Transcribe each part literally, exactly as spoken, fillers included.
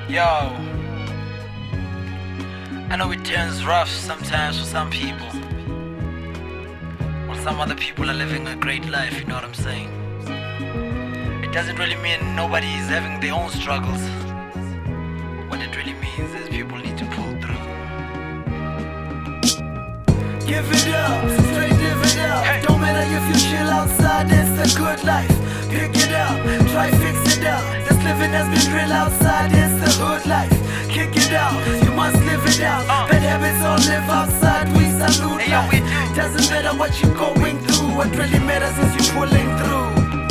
Yo, I know it turns rough sometimes for some people, while some other people are living a great life, you know what I'm saying? It doesn't really mean nobody is having their own struggles. What it really means is people need to pull through. Give it up, straight live it up. Hey. Don't matter if you chill outside, it's a good life. Pick it up, try fix it up. This living has been real outside, it's the hood life. Kick it out, you must live it out. uh. Bad habits all live outside, we salute hey, life. Yo, doesn't matter what you're going through, what really matters is you pulling through.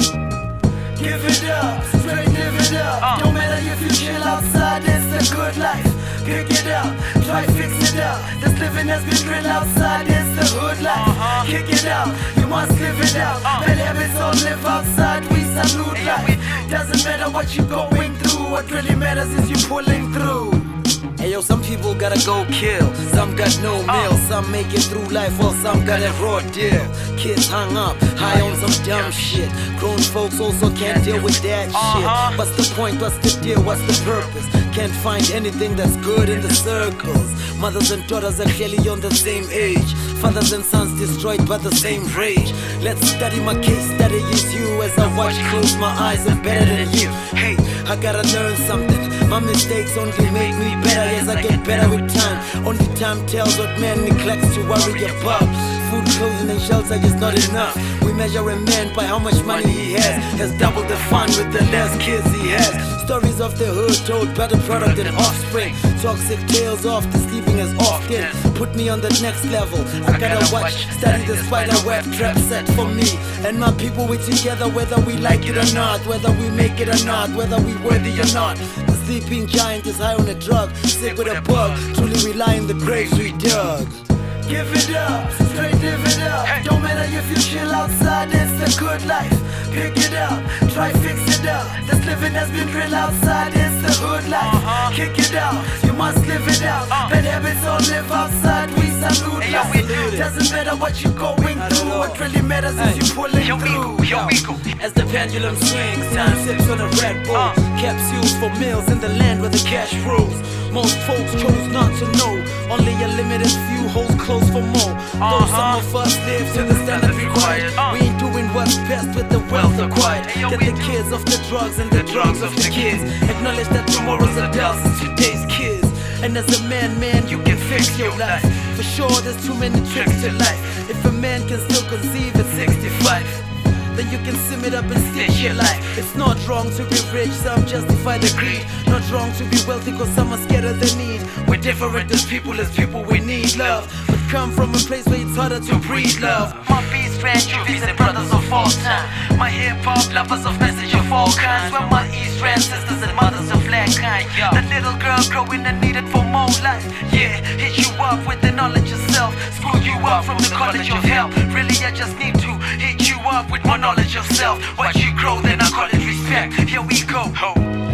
Give it up, straight live it up. uh. Don't matter if you chill outside, it's a good life. Pick it up, try fix it up. This living has been real outside, it's the hood life. uh-huh. Kick it out, you must live it out. uh. Bad habits all live outside, we salute hey, life. Doesn't matter what you're going through, what really matters is you pulling through. Hey yo, some people gotta go kill, some got no meal, some make it through life while some got a raw deal. Kids hung up, high on some dumb shit. Grown folks also can't deal with that shit. What's the point, what's the deal, what's the purpose? Can't find anything that's good in the circles. Mothers and daughters are clearly on the same age. Fathers and sons destroyed by the same rage. Let's study my case, study is you. As I watch, close my eyes, I'm better than you. Hey, I gotta learn something. My mistakes only make me better as I get better with time. Only time tells what man neglects to worry about. Food, clothing and shelter is not enough. We measure a man by how much money he has. Has doubled the fun with the less kids he has. Stories of the hood told by the product and offspring. Toxic tales of the sleeping as often. Put me on the next level. I gotta watch, study the spider web trap set for me and my people. We together whether we like it or not, whether we make it or not, whether we worthy or not. The sleeping giant is high on a drug, sick with a bug. Truly rely on the graves we dug. Give it up, straight live it up. Hey. Don't matter if you chill outside, it's the good life. Pick it up, try fix it up. This living has been real outside, it's the hood life. uh-huh. Kick it out, you must live it out. uh. Bad habits all live outside, we salute hey, yo, we do. Doesn't matter what you're going through, what really matters hey. is you pulling yo, through. Yo, we go. As the pendulum swings, time sips on a Red Bull. uh. Capsules for meals in the land where the cash rules. Most folks chose not to know. Only a limited few holds close for more. uh-huh. Though some of us live to the standard required, uh. we ain't doing what's best with the wealth acquired. Hey, yo, Get the do. kids off the drugs and the, the drugs off the kids. Acknowledge that tomorrow's adults is today's kids. And as a man, man, you can fix your life. For sure, there's too many tricks to life. If a man can still conceive at sixty-five, then you can sim it up and stitch your life. It's not wrong to be rich, some justify the greed. Not wrong to be wealthy cause some are scared of the need. We're different as people, as people we need love. But come from a place where it's harder to breed love. My peace friends, Juvies and brothers of all time. My hip-hop lovers of message of all kinds. We're my East Rand sisters and mothers of mankind. The little girl growing and needed for more life. Yeah, hit you up with the knowledge of self. School you up from the college of hell. Really I just need to hit you up with more knowledge of self. Watch you grow, then I call it respect. Here we go. Ho.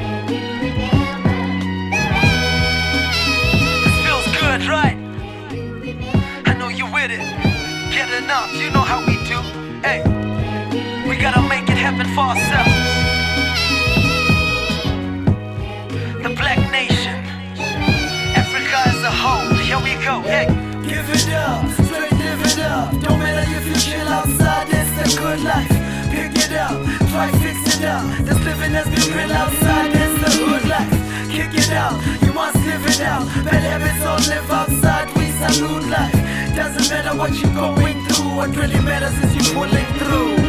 This feels good, right? I know you with it. Get enough, you know how we do. Hey, we gotta make it happen for ourselves. The Black Nation, Africa as a whole. Here we go. Hey, give it up, straight live it up. Don't matter if you chill outside, it's the good life. Pick it up, try fix it up. This living has been real outside, it's the hood life. Kick it out, you must live it out. Bad habits all live outside, we salute life. Doesn't matter what you're going through, what really matters is you pulling through.